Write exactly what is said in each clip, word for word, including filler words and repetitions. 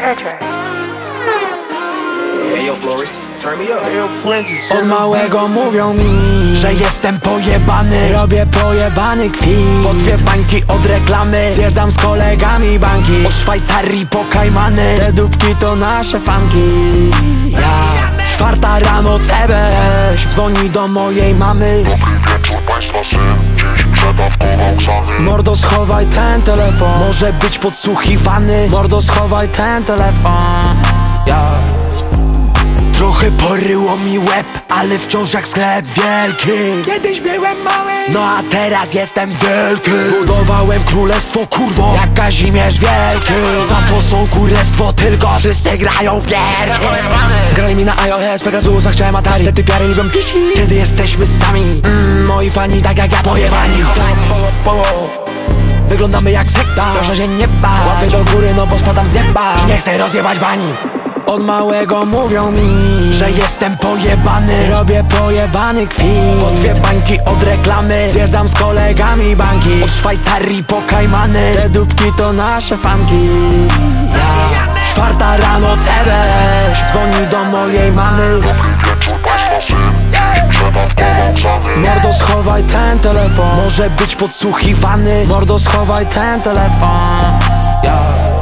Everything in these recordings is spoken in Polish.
Ayo Flory, turn me up. Ayo Francis. Od małego mówią mi, że jestem pojebany. Robię pojebany kwit. Po dwie bańki od reklamy. Zwiedzam z kolegami banki. Od Szwajcarii po Kajmany. Te dupki to nasze fanki. Ja. Czwarta rano C B S dzwoni do mojej mamy. Dobry wieczór, państwa syn gdzieś przedawkował Ksany. Mordo, schowaj ten telefon, może być podsłuchiwany. Mordo, schowaj ten telefon. Ja. Trochę poryło mi łeb, ale wciąż jak sklep wielki. Kiedyś byłem mały, no a teraz jestem wielki. Zbudowałem królestwo, kurwo, jak Kazimierz Wielki. Za fosą królestwo, tylko wszyscy grają w gierki. Grali mi na iOS, Pegasusa, chciałem Atari. Te typiary lubią pici, kiedy jesteśmy sami. mm, Moi fani tak jak ja, pojebani. Wyglądamy jak sekta, proszę się nie bać. Łapy do góry, no bo spadam z nieba i nie chcę rozjebać bani. Od małego mówią mi, że jestem pojebany. Robię pojebany kwit. Po dwie bańki od reklamy. Zwiedzam z kolegami banki. Od Szwajcarii po Kajmany. Te dupki to nasze fanki. Ja. Czwarta rano C B S dzwoni do mojej mamy. Dobry wieczór, państwa syn gdzieś przedawkował Ksany. Mordo, schowaj ten telefon, może być podsłuchiwany. Mordo, schowaj ten telefon. Ja.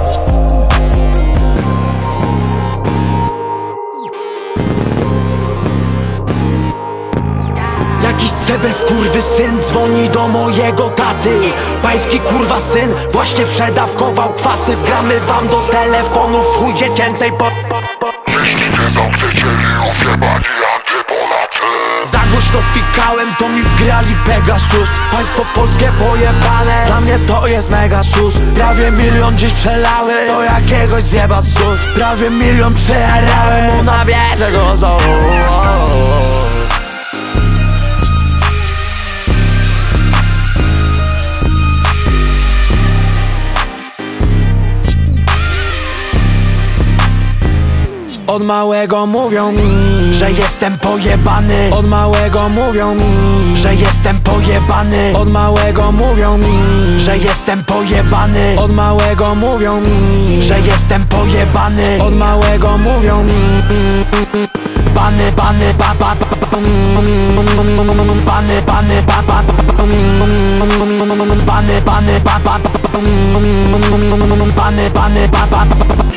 Jakiś C B S kurwy syn dzwoni do mojego taty. Pański kurwa syn właśnie przedawkował kwasy. Wgramy wam do telefonów w chuj dziecięcej po, po, po. Jeśli nie zamkniecie liów, jebani antypolacy. Za głośno fikałem, to mi wgrali Pegasus. Państwo polskie pojebane, dla mnie to jest mega sus. Prawie milion dziś przelały, do jakiegoś zjeba sus. Prawie milion przejarałem, ona wie, że to są. Od małego mówią mi, że jestem pojebany. Od małego mówią mi, że jestem pojebany. Od małego mówią mi, że jestem pojebany. Od małego mówią mi, że jestem pojebany. Od małego mówią mi, bany, bany, ba, ba, ba, bany, bany, ba, ba, bany, bany, ba, ba, bany, bany, ba, ba.